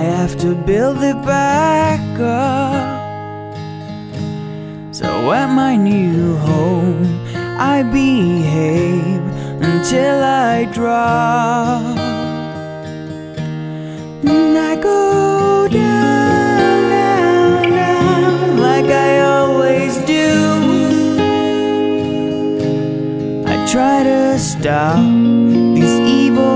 have to build it back up. So at my new home I behave until I drop. And I go down, down, down like I always do. I try to stop